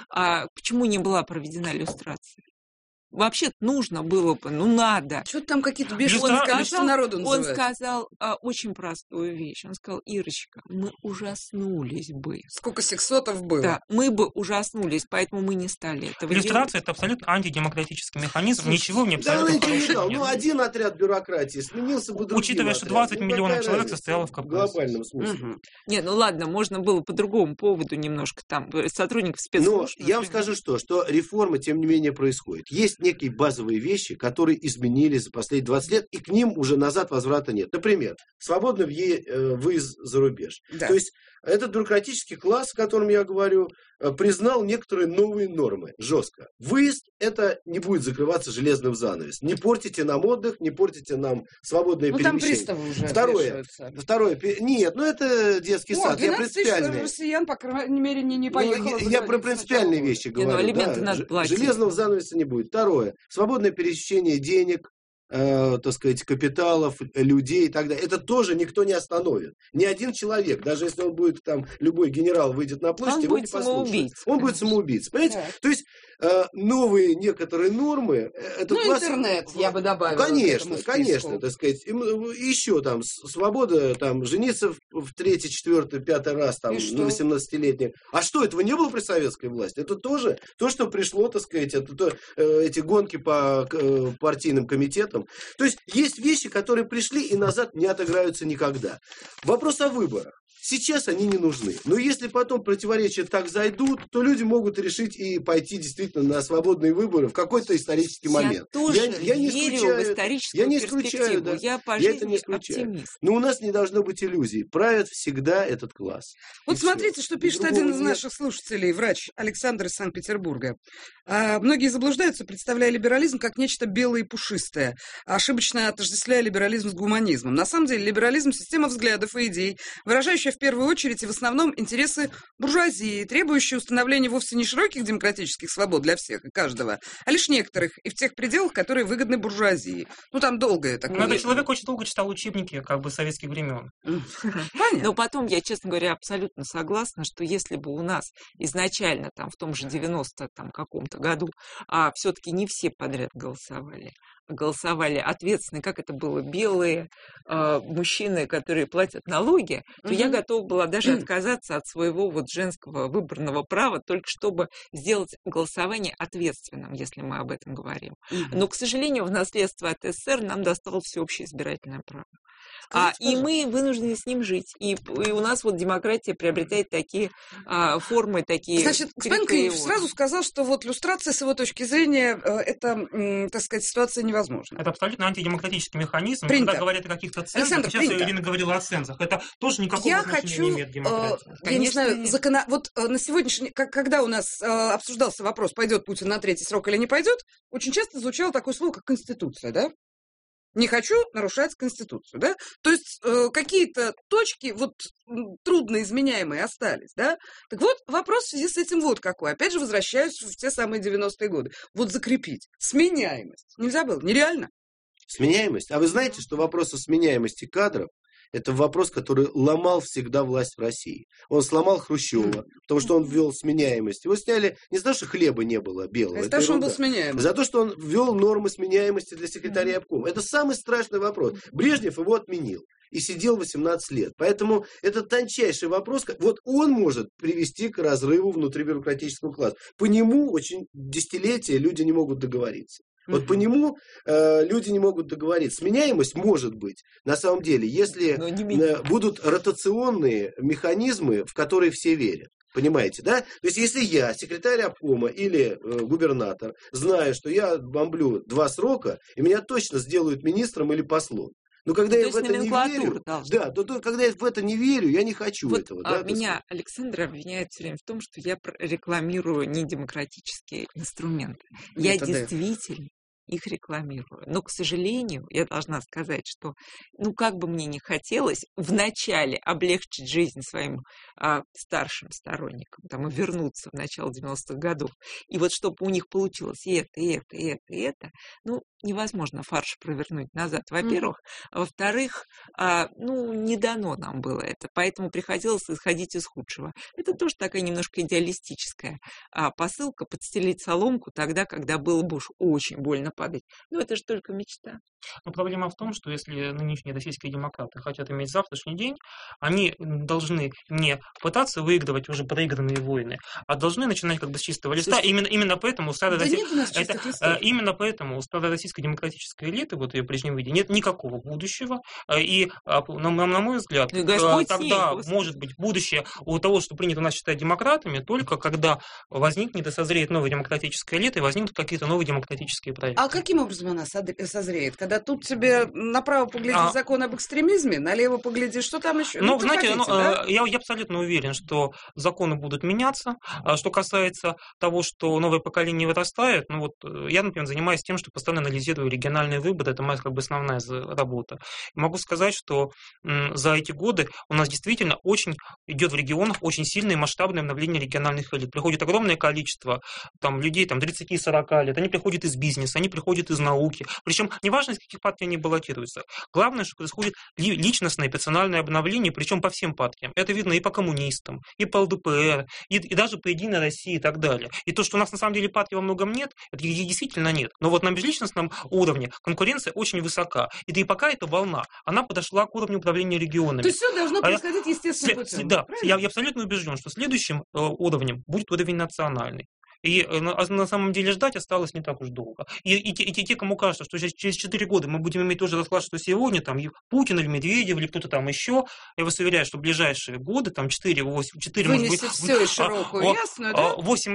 почему не была проведена иллюстрация. Вообще-то нужно было бы, надо. Что-то там какие-то бешеные народу называют. Он сказал очень простую вещь. Он сказал: Ирочка, мы ужаснулись бы. Сколько сексотов было. Да, мы бы ужаснулись, поэтому мы не стали этого делать. Иллюстрация – это абсолютно антидемократический механизм, ничего не абсолютно хорошего нет. Один отряд бюрократии сменился бы другим. Учитывая, что 20 миллионов человек состояло в КПСС. В глобальном смысле. Не, ладно, можно было по другому поводу немножко там сотрудников спецслужб. Но я вам скажу, что реформа, тем не менее, происходит. Есть некие базовые вещи, которые изменились за последние 20 лет, и к ним уже назад возврата нет. Например, свободный выезд за рубеж. Да. То есть этот бюрократический класс, о котором я говорю, признал некоторые новые нормы жестко. Выезд – это не будет закрываться железным занавесом. Не портите нам отдых, не портите нам свободное перемещение. Там приставы уже Второе. Нет, это детский сад. 12 тысяч россиян, по крайней мере, не поехало. Я про принципиальные вещи говорю. Железного занавеса не будет. Второе. Свободное пересечение денег, так сказать, капиталов, людей и так далее. Это тоже никто не остановит. Ни один человек, даже если он будет там, любой генерал выйдет на площадь, его не послушает. Он будет самоубийцей. Понимаете? Да. То есть новые некоторые нормы... интернет, я бы добавила. Конечно, так сказать. Еще там свобода там, жениться в 3-й, 4-й, 5-й раз там, на 18-летних. А что, этого не было при советской власти? Это тоже то, что пришло, так сказать, эти гонки по партийным комитетам. То есть вещи, которые пришли и назад не отыграются никогда. Вопрос о выборах. Сейчас они не нужны. Но если потом противоречия так зайдут, то люди могут решить и пойти действительно действительно на свободные выборы в какой-то исторический момент. Я не верю в историческую перспективу. Да. Я по жизни оптимист. Но у нас не должно быть иллюзий. Правит всегда этот класс. Вот смотрите, что пишет один из наших слушателей, врач Александр из Санкт-Петербурга. Многие заблуждаются, представляя либерализм как нечто белое и пушистое, ошибочно отождествляя либерализм с гуманизмом. На самом деле либерализм – система взглядов и идей, выражающая в первую очередь и в основном интересы буржуазии, требующая установления вовсе не широких демократических свобод для всех и каждого, а лишь некоторых, и в тех пределах, которые выгодны буржуазии. Ну, там долгое такое. Этот человек очень долго читал учебники советских времен. Понятно. Но потом я, честно говоря, абсолютно согласна, что если бы у нас изначально там в том же 90-м каком-то году все-таки не все подряд голосовали ответственные, как это было, белые мужчины, которые платят налоги, то я готова была даже отказаться от своего вот женского выборного права, только чтобы сделать голосование ответственным, если мы об этом говорим. Но, к сожалению, в наследство от СССР нам досталось всеобщее избирательное право. И мы вынуждены с ним жить. И у нас вот демократия приобретает такие формы, такие... Значит, господин Климович сразу сказал, что вот люстрация, с его точки зрения, это, так сказать, ситуация невозможна. Это абсолютно антидемократический механизм. Принято. Когда говорят о каких-то цензах, Александр, сейчас Ирина говорила о цензах, это тоже никакого значения не имеет демократии. Я не знаю, вот на сегодняшний... Когда у нас обсуждался вопрос, пойдет Путин на третий срок или не пойдет, очень часто звучало такое слово, как Конституция, да? Не хочу нарушать Конституцию, да? То есть какие-то точки вот трудноизменяемые остались, да? Так вот, вопрос в связи с этим вот какой. Опять же, возвращаюсь в те самые 90-е годы. Вот закрепить. Сменяемость. Нельзя было? Нереально? Сменяемость? А вы знаете, что вопрос о сменяемости кадров – это вопрос, который ломал всегда власть в России. Он сломал Хрущева, потому что он ввел сменяемость. Его сняли не за то, что хлеба не было белого. За то, что он был сменяемый. За то, что он ввел нормы сменяемости для секретаря обкома. Это самый страшный вопрос. Брежнев его отменил. И сидел 18 лет. Поэтому это тончайший вопрос. Вот он может привести к разрыву внутрибюрократического класса. По нему очень десятилетия люди не могут договориться. Вот по нему люди не могут договориться. Сменяемость может быть, на самом деле, если будут ротационные механизмы, в которые все верят. Понимаете, да? То есть, если я, секретарь обкома или губернатор, знаю, что я бомблю 2 срока, и меня точно сделают министром или послом. Но когда я в это не верю, когда я в это не верю, я не хочу этого. Да, меня Александр обвиняет все время в том, что я рекламирую недемократические инструменты. Я действительно их рекламирую. Но, к сожалению, я должна сказать, что, как бы мне ни хотелось вначале облегчить жизнь своим старшим сторонникам, и вернуться в начало 90-х годов, и вот чтобы у них получилось и это, невозможно фарш провернуть назад, во-первых. А во-вторых, не дано нам было это, поэтому приходилось исходить из худшего. Это тоже такая немножко идеалистическая посылка, подстелить соломку тогда, когда было бы уж очень больно падать. Это же только мечта. Но проблема в том, что если нынешние российские демократы хотят иметь завтрашний день, они должны не пытаться выигрывать уже проигранные войны, а должны начинать с чистого листа. Именно поэтому у старой российской демократической элиты, вот ее в прежнем виде, нет никакого будущего. И, на мой взгляд, тогда может быть будущее у того, что принято у нас считать демократами, только когда возникнет и созреет новая демократическая элита, и возникнут какие-то новые демократические проекты. А каким образом она созреет? Когда тут тебе направо поглядишь закон об экстремизме, налево поглядишь, что там еще? Я абсолютно уверен, что законы будут меняться. Что касается того, что новое поколение вырастает, я, например, занимаюсь тем, что постоянно анализирую региональные выборы, это моя основная работа. Могу сказать, что за эти годы у нас действительно идет в регионах очень сильное масштабное обновление региональных элит. Приходит огромное количество людей 30-40 лет, они приходят из бизнеса, они приходят из науки. Причем неважно, из каких партий они баллотируются. Главное, что происходит личностное персональное обновление, причем по всем партиям. Это видно и по коммунистам, и по ЛДПР, и даже по Единой России и так далее. И то, что у нас на самом деле партий во многом нет, это действительно нет. Но вот на межличностном уровне конкуренция очень высока. И пока эта волна, она подошла к уровню управления регионами. То есть все должно происходить естественным путем. Да, я абсолютно убежден, что следующим уровнем будет уровень национальный. И на самом деле ждать осталось не так уж долго. И те, кому кажется, что через 4 года мы будем иметь тот же расклад, что сегодня, Путин или Медведев, или кто-то еще, я вас уверяю, что в ближайшие годы, 4, вынесет все из широкую ясную, да? 8 лет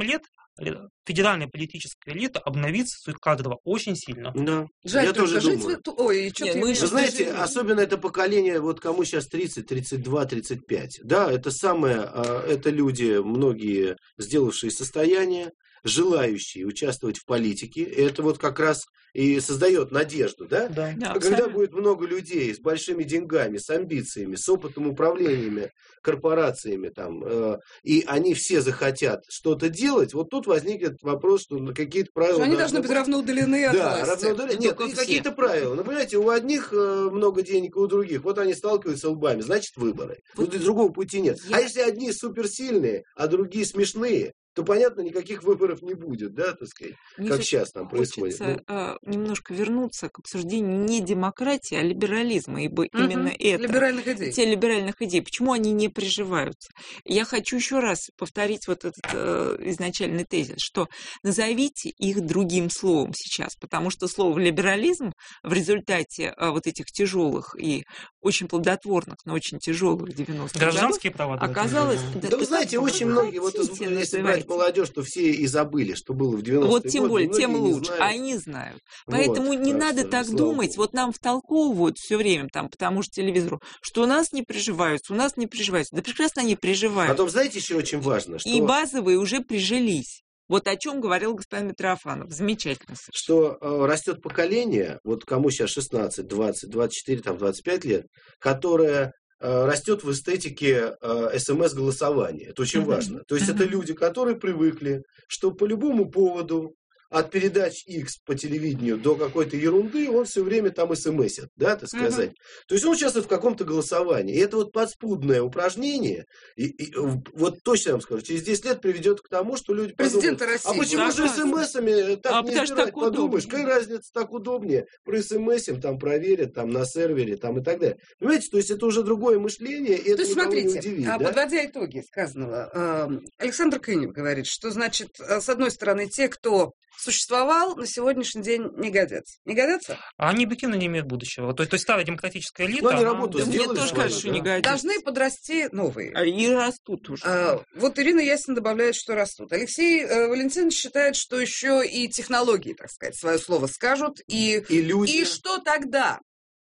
федеральная политическая элита обновится своих кадрово очень сильно. Да. Жаль, Я тоже жить думаю. Ой, что Нет, ты мы имеешь же Вы в виду? знаете, особенно это поколение, вот кому сейчас 30, 32, 35. Да, это самое, это люди, многие сделавшие состояние, желающие участвовать в политике. И это вот как раз и создает надежду, да? Да. Да, Когда абсолютно. будет много людей с большими деньгами, с амбициями, с опытом управлениями, корпорациями, там, и они все захотят что-то делать, вот тут возникнет вопрос, что какие-то правила Что они должны быть равноудалены от да, власти. равноудалены. Нет, Только и какие-то все. правила. Ну, понимаете, у одних много денег, у других. Вот они сталкиваются лбами, значит, выборы. Вот Тут другого пути нет. я- А если одни суперсильные, а другие смешные, то, понятно, никаких выборов не будет, да, так сказать, Мне как всё-таки сейчас там происходит. хочется немножко вернуться к обсуждению не демократии, а либерализма, ибо именно это, Либеральных идей. те либеральных идей, почему они не приживаются. Я хочу еще раз повторить вот этот изначальный тезис, что назовите их другим словом сейчас, потому что слово либерализм в результате вот этих тяжелых и очень плодотворных, но очень тяжелых 90-х годов Гражданские права. давайте оказалось... назовем. Да вы знаете, как очень вы многие, вот хотите, если брать называйте. молодежь, то все и забыли, что было в 90-е Вот тем годы, более, многие тем не лучше. знают. А они знают. Вот, Поэтому не так надо что, так слава думать. богу. Вот нам втолковывают все время там по тому же телевизору, что у нас не приживаются, у нас не приживаются. Да прекрасно они приживаются. Потом, знаете, еще очень важно, что... И базовые уже прижились. Вот о чем говорил господин Митрофанов. Замечательно совершенно. что растет поколение, вот кому сейчас 16, 20, 24, там, 25 лет, которое растет в эстетике СМС-голосования. Это очень важно. То есть это люди, которые привыкли, что по любому поводу от передач X по телевидению до какой-то ерунды он все время там смсит, да, так сказать. То есть он участвует в каком-то голосовании. И это вот подспудное упражнение, и вот точно вам скажу, через 10 лет приведет к тому, что люди Президента подумают, России. а почему же смс-ами так не потому что избирать? так Подумаешь, удобнее. какая разница, так удобнее. Про смс там проверят, там на сервере, там и так далее. Понимаете, то есть это уже другое мышление, и То это есть, никого не смотрите, удивит. Да? подводя итоги сказанного, Александр Кынев говорит, что, значит, с одной стороны, те, кто существовал, на сегодняшний день не годятся. Не годятся? А они объективно не имеют будущего. То есть старая демократическая элита... Но они она- работу Да мне сделали тоже свою, кажется, что да. не годится. Должны подрасти новые. И растут уже. Вот Ирина Ясина добавляет, что растут. Алексей Валентинович считает, что еще и технологии, так сказать, свое слово скажут. И люди. что тогда?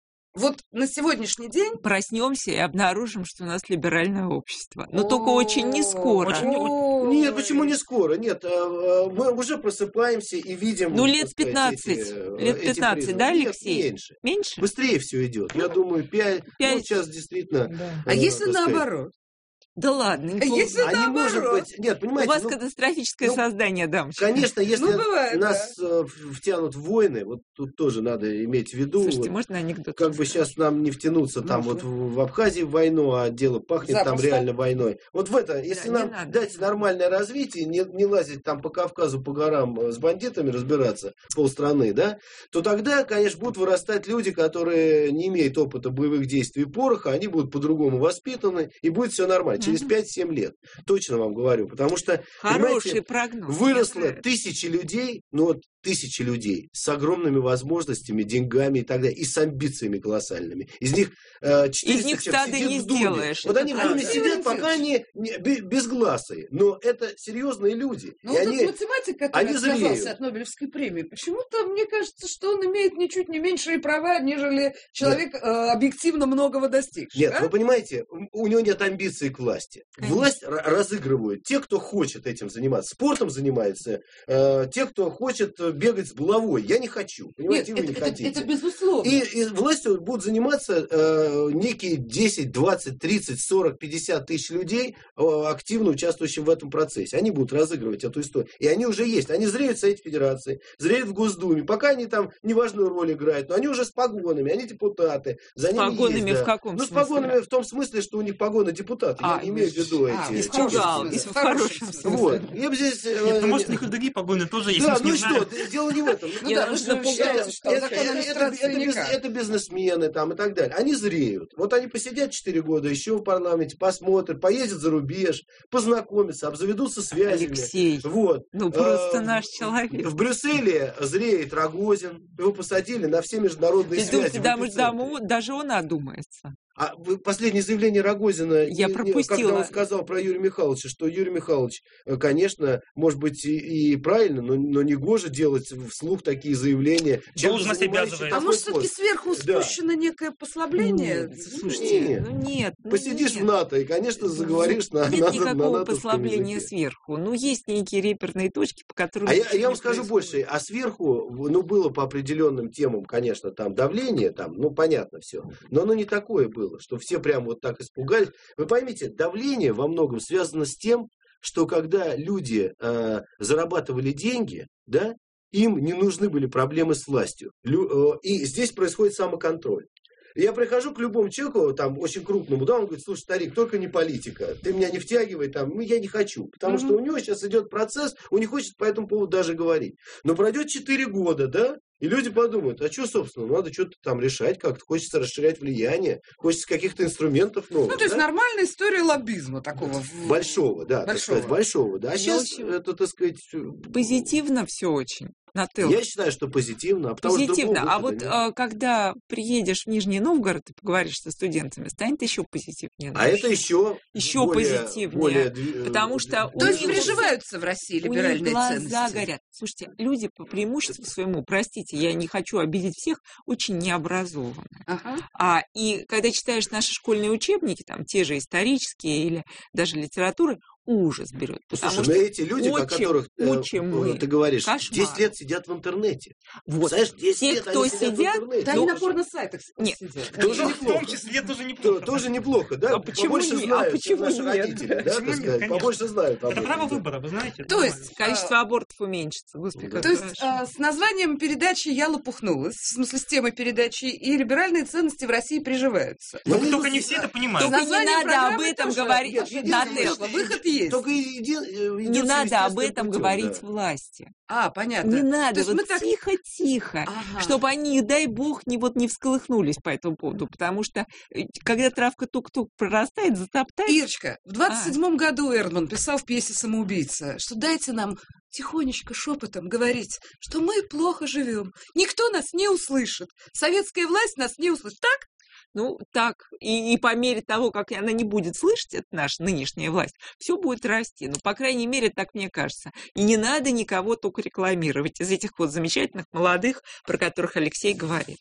Вот на сегодняшний день... Проснемся и обнаружим, что у нас либеральное общество. Но только очень не скоро. Очень- Нет, почему не скоро? Нет, мы уже просыпаемся и видим... Ну, так лет сказать, 15. Лет эти 15, признаки. да, Нет, Алексей? меньше. Меньше? Быстрее все идет. Я думаю, 5. Ну, 5. сейчас действительно... Да. А если так сказать, наоборот? Да ладно. не А если полно. А не может наоборот? быть... Нет, У понимаете, вас ну, катастрофическое ну, создание, дамочка. конечно, если Ну, бывает, нас втянут в войны, вот тут тоже надо иметь в виду... Слушайте, вот, можно анекдот? как бы рассказать? сейчас нам не втянуться там вот в Абхазии в войну, а дело пахнет там Запросто. реально войной. Вот в это, если не нам надо. дать нормальное развитие, не лазить там по Кавказу, по горам с бандитами разбираться, полстраны, да, то тогда, конечно, будут вырастать люди, которые не имеют опыта боевых действий и пороха, они будут по-другому воспитаны, и будет все нормально. Через 5-7 лет. Точно вам говорю. Потому что, Хороший понимаете, прогноз. выросло Мне нравится. тысячи людей, ну вот тысячи людей с огромными возможностями, деньгами и так далее, и с амбициями колоссальными. Из них 400 Из них человек стада сидит не в Думе. сделаешь. Вот Это они в правда. Думе сидят, пока они безгласые. Но это серьезные люди. Ну, И вот они... этот математик, который они отказался зреют. от Нобелевской премии, почему-то мне кажется, что он имеет ничуть не меньшие права, нежели человек объективно многого достигший. Нет, да? вы понимаете, у него нет амбиций к власти. Конечно. Власть разыгрывают те, кто хочет этим заниматься. Спортом занимается, те, кто хочет бегать с булавой. Я не хочу. Понимаете, Нет, вы не хотите. это безусловно. И властью будут заниматься некие 10, 20, 30, 40, 50 тысяч людей, активно участвующих в этом процессе. Они будут разыгрывать эту историю. И они уже есть. Они зреют в Совете Федерации, зреют в Госдуме. Пока они там неважную роль играют, но они уже с погонами, они депутаты. За С ними погонами есть, в каком Ну, с смысле? погонами в том смысле, что у них погоны депутаты. Я не имею в виду эти... испугался. в В хорошем хорошем смысле. Вот. Я бы здесь... Нет, ну, может, у них и другие погоны тоже есть. Да, мы ж ну не и что, знаем. дело не в этом. Ну Я да, вы даже же напугалась, считаете, что закон администрации никак. это бизнесмены там и так далее. Они зреют. Вот они посидят 4 года еще в парламенте, посмотрят, поездят за рубеж, познакомятся, обзаведутся связями. Алексей, Вот. ну просто наш человек. В Брюсселе зреет Рогозин. Его посадили на все международные Ты связи. думаете, в эпицентре. даже он одумается? А последнее заявление Рогозина, Я пропустила. когда он сказал про Юрия Михайловича, что Юрий Михайлович, конечно, может быть и правильно, но не гоже делать вслух такие заявления. Должность обязывает. А может, все-таки сверху спущено некое послабление? Слушайте, нет. Посидишь в НАТО и, конечно, заговоришь на Нет натовском никакого послабления языке. сверху. Есть некие реперные точки, по которым... А я вам скажу больше. А сверху, было по определенным темам, конечно, там давление, понятно все. Но оно не такое было, что все прям вот так испугались. Вы поймите, давление во многом связано с тем, что когда люди зарабатывали деньги, да, им не нужны были проблемы с властью. И здесь происходит самоконтроль. Я прихожу к любому человеку, очень крупному, да, он говорит: слушай, старик, только не политика, ты меня не втягивай, я не хочу, потому что у него сейчас идет процесс, он не хочет по этому поводу даже говорить. Но пройдет 4 года, да, и люди подумают: а что, собственно, надо что-то там решать как-то, хочется расширять влияние, хочется каких-то инструментов новых. То есть нормальная история лоббизма такого. Большого, да, так сказать, большого, да. А сейчас это, так сказать... Позитивно все очень. Я считаю, что позитивно. Позитивно. А вот когда приедешь в Нижний Новгород и поговоришь со студентами, станет еще позитивнее. А это еще позитивнее. Потому что то есть приживаются в России либеральные ценности. Глаза горят. Слушайте, люди по преимуществу своему, простите, я не хочу обидеть всех, очень необразованы. Ага. И когда читаешь наши школьные учебники, там те же исторические или даже литературы, ужас берет. Слушай, но эти люди, о которых ты говоришь, кошмар. 10 лет сидят в интернете. Вот. Знаешь, 10 те, лет кто они сидят в интернете. Да, они на порно-сайтах сидят. Тоже неплохо. В том числе тоже неплохо. Тоже неплохо, да? А почему побольше нет? знают, почему наши нет? родители, да, так сказать, побольше знают об Это этом. право выбора, вы знаете. То есть количество абортов уменьшится. Господи, то есть с названием передачи «Я лопухнулась», в смысле с темой передачи, и либеральные ценности в России приживаются. Только не все это понимают. Только не надо об этом говорить. Выход есть. Только не надо об этом говорить власти. Понятно. Не надо, вот тихо-тихо, чтобы они, не дай бог, не всколыхнулись по этому поводу, потому что, когда травка тук-тук прорастает, затоптать... Ирочка, в 27-м году Эрдман писал в пьесе «Самоубийца», что дайте нам тихонечко, шепотом говорить, что мы плохо живем, никто нас не услышит, советская власть нас не услышит, так? Так, и по мере того, как она не будет слышать, это наша нынешняя власть, все будет расти. По крайней мере, так мне кажется. И не надо никого только рекламировать из этих замечательных молодых, про которых Алексей говорит.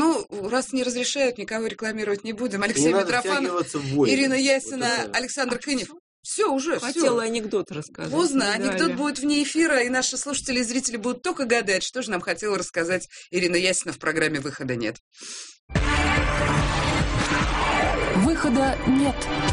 Раз не разрешают, никого рекламировать не будем. Алексей Митрофанов, Ирина Ясина, Александр Кынев. Все, уже, Хотела анекдот рассказать. Поздно, анекдот будет вне эфира, и наши слушатели и зрители будут только гадать, что же нам хотела рассказать Ирина Ясина в программе «Выхода нет». Выхода нет.